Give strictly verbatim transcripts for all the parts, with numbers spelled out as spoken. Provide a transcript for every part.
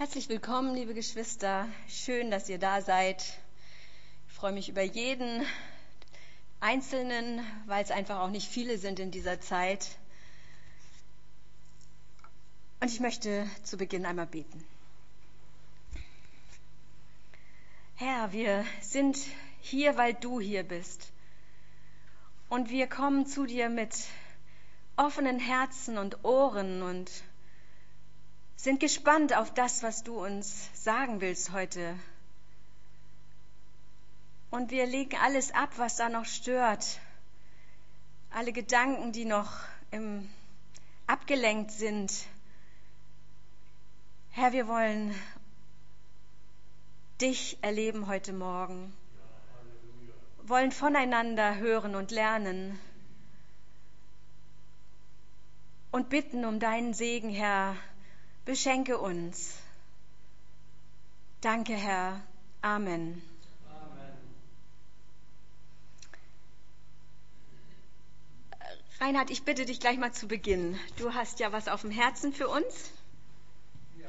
Herzlich willkommen, liebe Geschwister. Schön, dass ihr da seid. Ich freue mich über jeden Einzelnen, weil es einfach auch nicht viele sind in dieser Zeit. Und ich möchte zu Beginn einmal beten. Herr, wir sind hier, weil du hier bist. Und wir kommen zu dir mit offenen Herzen und Ohren und sind gespannt auf das, was du uns sagen willst heute. Und wir legen alles ab, was da noch stört. Alle Gedanken, die noch im, abgelenkt sind. Herr, wir wollen dich erleben heute Morgen. Ja, wollen voneinander hören und lernen. Und bitten um deinen Segen, Herr. Beschenke uns. Danke, Herr. Amen. Amen. Reinhard, ich bitte dich gleich mal zu Beginn. Du hast ja was auf dem Herzen für uns. Ja.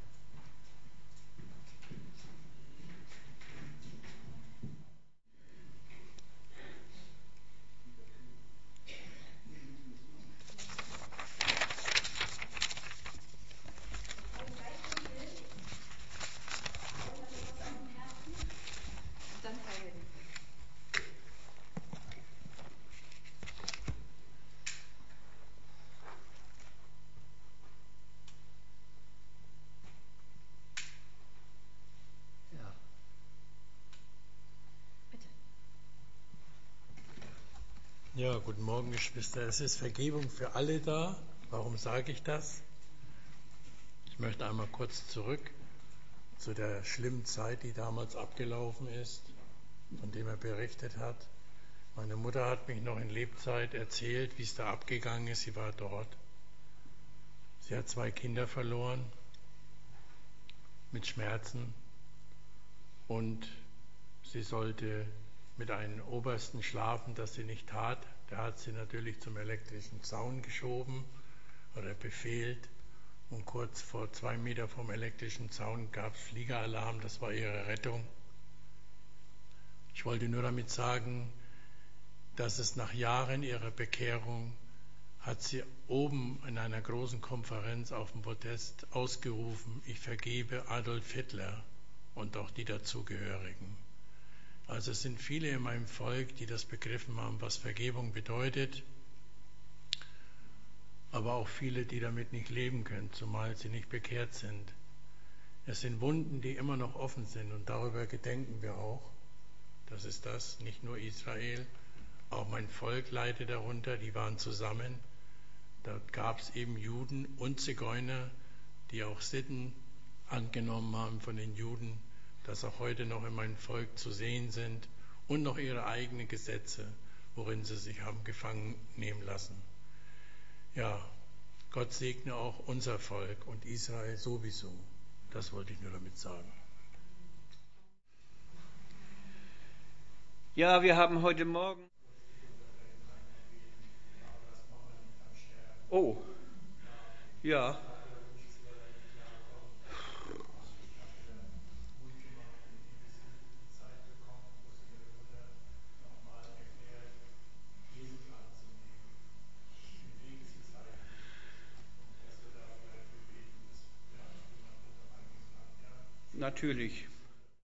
Ja, guten Morgen, Geschwister. Es ist Vergebung für alle da. Warum sage ich das? Ich möchte einmal kurz zurück zu der schlimmen Zeit, die damals abgelaufen ist, von dem er berichtet hat. Meine Mutter hat mich noch in Lebzeit erzählt, wie es da abgegangen ist. Sie war dort. Sie hat zwei Kinder verloren mit Schmerzen und sie sollte mit einem Obersten schlafen, das sie nicht tat. Der hat sie natürlich zum elektrischen Zaun geschoben oder befehlt. Und kurz vor zwei Meter vom elektrischen Zaun gab es Fliegeralarm. Das war ihre Rettung. Ich wollte nur damit sagen, dass es nach Jahren ihrer Bekehrung hat sie oben in einer großen Konferenz auf dem Podest ausgerufen: Ich vergebe Adolf Hitler und auch die dazugehörigen. Also es sind viele in meinem Volk, die das begriffen haben, was Vergebung bedeutet, aber auch viele, die damit nicht leben können, zumal sie nicht bekehrt sind. Es sind Wunden, die immer noch offen sind, und darüber gedenken wir auch. Das ist das, nicht nur Israel, auch mein Volk leidet darunter, die waren zusammen. Dort gab es eben Juden und Zigeuner, die auch Sitten angenommen haben von den Juden, das auch heute noch in meinem Volk zu sehen sind, und noch ihre eigenen Gesetze, worin sie sich haben gefangen nehmen lassen. Ja, Gott segne auch unser Volk und Israel sowieso. Das wollte ich nur damit sagen. Ja, wir haben heute Morgen... Oh, ja. Natürlich.